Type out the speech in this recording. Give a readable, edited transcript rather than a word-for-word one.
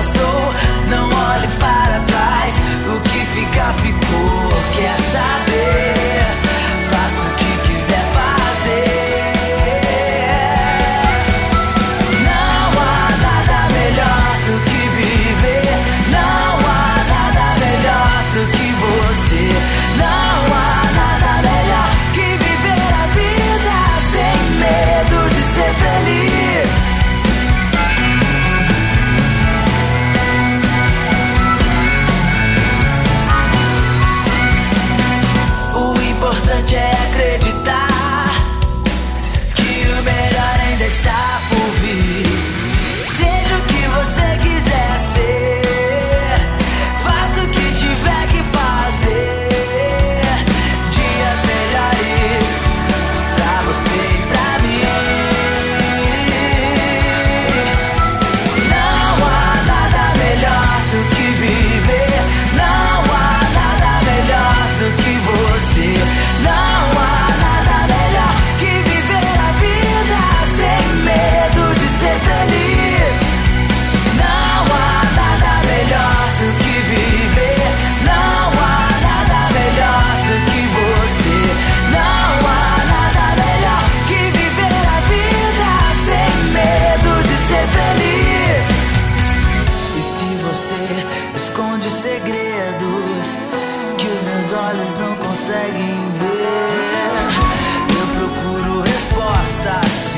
passou. Não olhe para trás, o que ficar ficou. Quer saber? Faça o que quiser fazer. Não há nada melhor do que viver. Não há nada melhor do que você. Não há nada melhor que viver a vida sem medo de ser feliz. O importante é acreditar que o melhor ainda está por vir. Seja o que você quiser ser, faça o que tiver que fazer. Dias melhores pra você e pra mim. Não há nada melhor do que viver. Não há nada melhor do que você. Não há nada melhor que viver a vida sem medo de ser feliz. Não há nada melhor do que viver. Não há nada melhor do que você. Não há nada melhor que viver a vida sem medo de ser feliz. E se você esconde segredos que os meus olhos não conseguem ver, eu procuro respostas